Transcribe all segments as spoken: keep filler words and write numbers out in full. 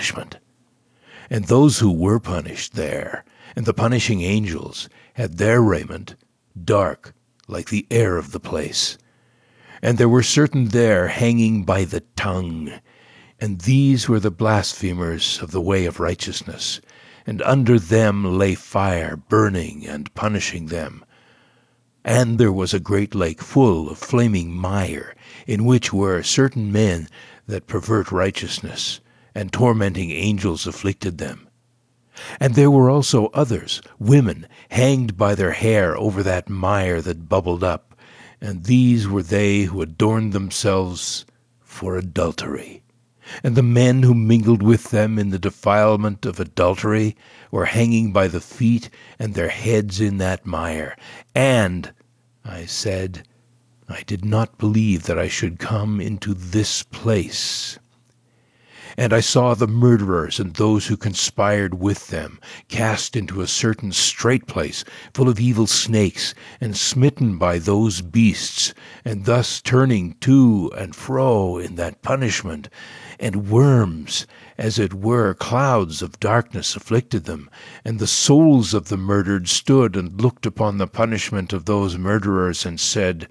punishment. And those who were punished there, and the punishing angels, had their raiment dark like the air of the place. And there were certain there hanging by the tongue, and these were the blasphemers of the way of righteousness, and under them lay fire burning and punishing them. And there was a great lake full of flaming mire, in which were certain men that pervert righteousness, and tormenting angels afflicted them. And there were also others, women, hanged by their hair over that mire that bubbled up, and these were they who adorned themselves for adultery. And the men who mingled with them in the defilement of adultery were hanging by the feet and their heads in that mire. And I said, I did not believe that I should come into this place. And I saw the murderers and those who conspired with them cast into a certain strait place full of evil snakes, and smitten by those beasts, and thus turning to and fro in that punishment. And worms, as it were clouds of darkness, afflicted them. And the souls of the murdered stood and looked upon the punishment of those murderers, and said,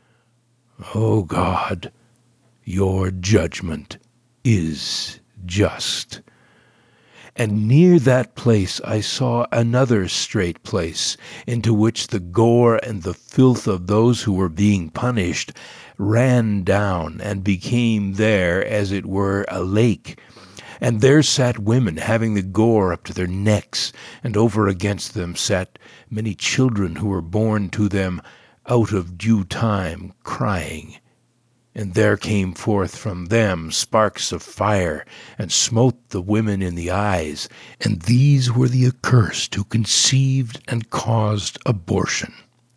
O God, your judgment is just. And near that place I saw another strait place, into which the gore and the filth of those who were being punished ran down, and became there as it were a lake. And there sat women having the gore up to their necks, and over against them sat many children who were born to them out of due time, crying. And there came forth from them sparks of fire, and smote the women in the eyes. And these were the accursed who conceived and caused abortion.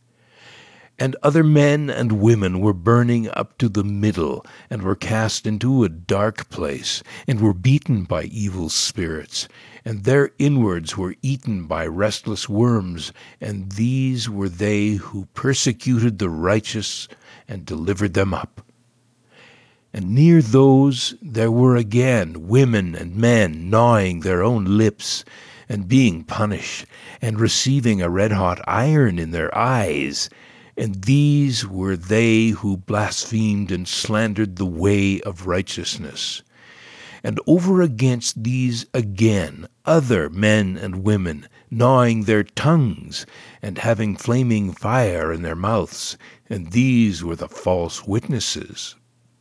And other men and women were burning up to the middle, and were cast into a dark place, and were beaten by evil spirits. And their inwards were eaten by restless worms. And these were they who persecuted the righteous, and delivered them up. And near those there were again women and men gnawing their own lips, and being punished, and receiving a red-hot iron in their eyes. And these were they who blasphemed and slandered the way of righteousness. And over against these again other men and women, gnawing their tongues, and having flaming fire in their mouths. And these were the false witnesses.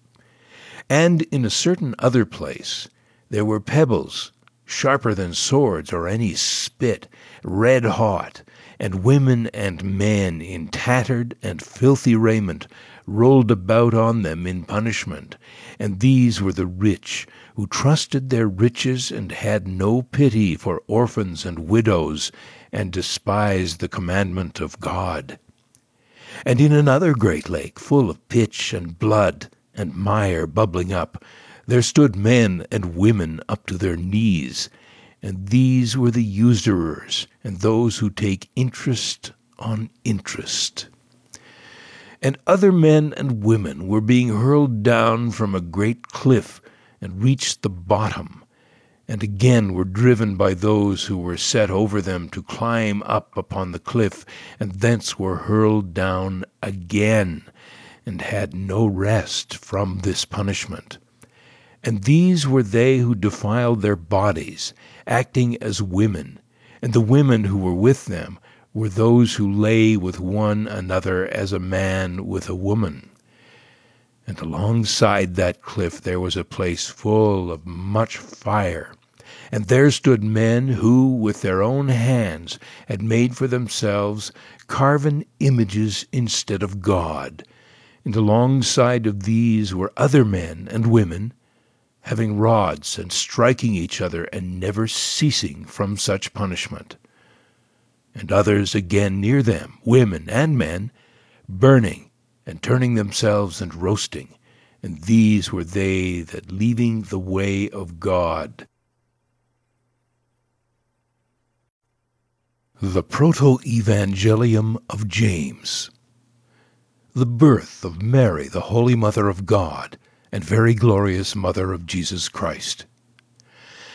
And in a certain other place there were pebbles, sharper than swords or any spit, red hot, and women and men in tattered and filthy raiment rolled about on them in punishment. And these were the rich, who trusted their riches and had no pity for orphans and widows, and despised the commandment of God. And in another great lake, full of pitch and blood, and mire bubbling up, there stood men and women up to their knees, and these were the usurers, and those who take interest on interest. And other men and women were being hurled down from a great cliff, and reached the bottom, and again were driven by those who were set over them to climb up upon the cliff, and thence were hurled down again, and had no rest from this punishment. And these were they who defiled their bodies, acting as women, and the women who were with them were those who lay with one another as a man with a woman. And alongside that cliff there was a place full of much fire, and there stood men who, with their own hands, had made for themselves carven images instead of God. And alongside of these were other men and women, having rods and striking each other, and never ceasing from such punishment. And others again near them, women and men, burning and turning themselves and roasting. And these were they that, leaving the way of God. The Proto-Evangelium of James. The birth of Mary, the Holy Mother of God, and very glorious Mother of Jesus Christ.